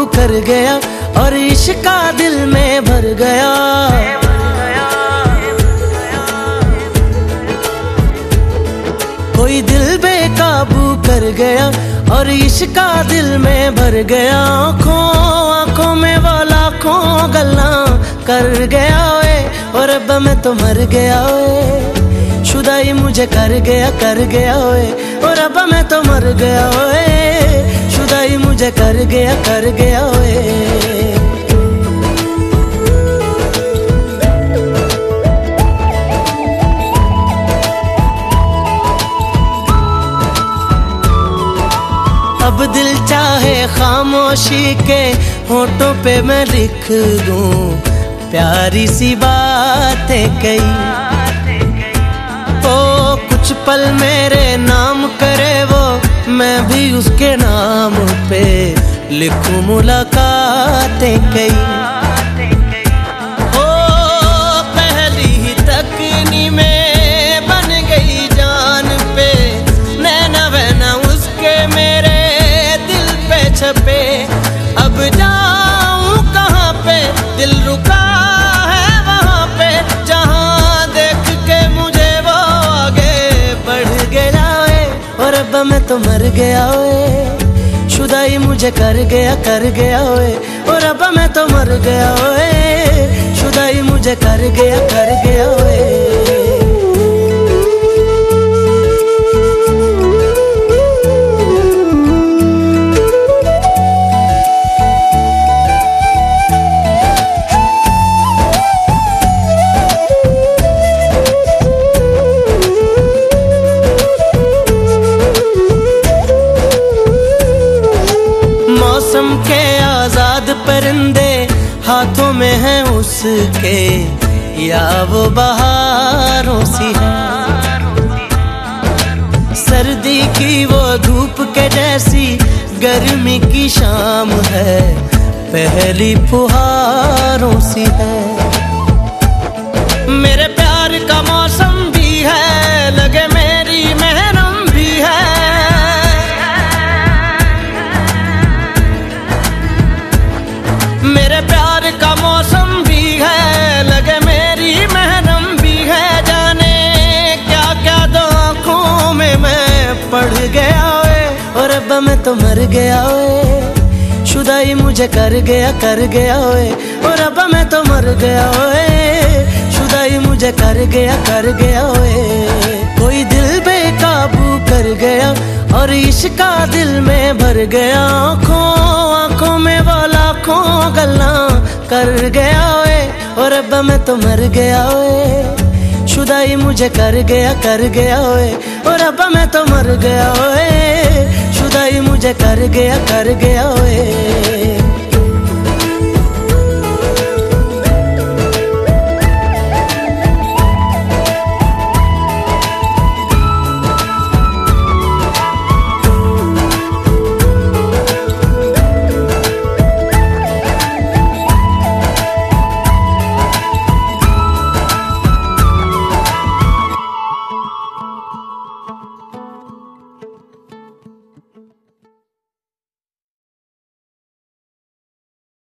कर गया और इश्क का दिल में भर गया। कोई दिल बेकाबू कर गया और इश्क का दिल में भर गया। आँखों में वो लाखों गल्ला कर गया ओए, और अब मैं तो मर गया ओए। शुदाई मुझे कर गया ओए, और अब मैं तो मर गया ओए। शुदाई मुझे कर गया ओए। अब दिल चाहे खामोशी के होठों पे मैं लिख दूं प्यारी सी बातें कई। ओ कुछ पल मेरे नाम करे वो, मैं भी उसके नाम पे लिखूं मुलाकातें कई। ओ पहली ही तकनी में बन गई जान पे, नैना वैना उसके मेरे दिल पे छपे। अब जाऊं कहाँ पे, दिल रुका है वहाँ पे, जहाँ देख के मुझे वो आगे बढ़ गया है। और अब मैं तो मर गया ओए। शुदाई मुझे कर गया ओए, और अब मैं तो मर गया ओए। शुदाई मुझे कर गया ओए। मौसम के आजाद परिंदे हाथों में हैं उसके, या वो बहारों सी है। सर्दी की वो धूप के जैसी गर्मी की शाम है, पहली फुहारों सी है। मेरे प्यार का मौसम भी है, लगे मेरी महरम भी है। मेरे प्यार का मौसम भी है, लगे मेरी महरम भी है। जाने क्या क्या दो आँखों में मैं पढ़ गया ओए, और अब मैं तो मर गया ओए। शुदाई मुझे कर गया ओए, और अब मैं तो मर गया ओए। शुदाई मुझे कर गया ओए। कोई दिल बेकाबू कर गया और इश्क का दिल में भर गया। आँखों में वो लाखों गल्ला कर गया ओए, और अब मैं तो मर गया ओए। शुदाई मुझे कर गया ओए, और अब मैं तो मर गया ओए। शुदाई मुझे कर गया ओए।